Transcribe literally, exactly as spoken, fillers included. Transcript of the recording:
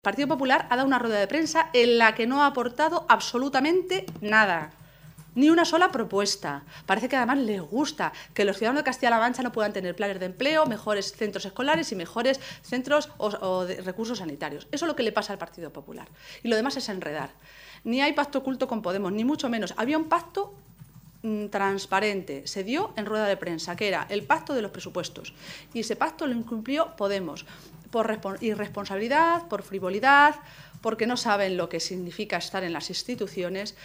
El Partido Popular ha dado una rueda de prensa en la que no ha aportado absolutamente nada, ni una sola propuesta. Parece que además les gusta que los ciudadanos de Castilla-La Mancha no puedan tener planes de empleo, mejores centros escolares y mejores centros o, o de recursos sanitarios. Eso es lo que le pasa al Partido Popular. Y lo demás es enredar. Ni hay pacto oculto con Podemos, ni mucho menos. Había un pacto mmm, transparente, se dio en rueda de prensa, que era el pacto de los presupuestos. Y ese pacto lo incumplió Podemos. Por irresponsabilidad, por frivolidad, porque no saben lo que significa estar en las instituciones.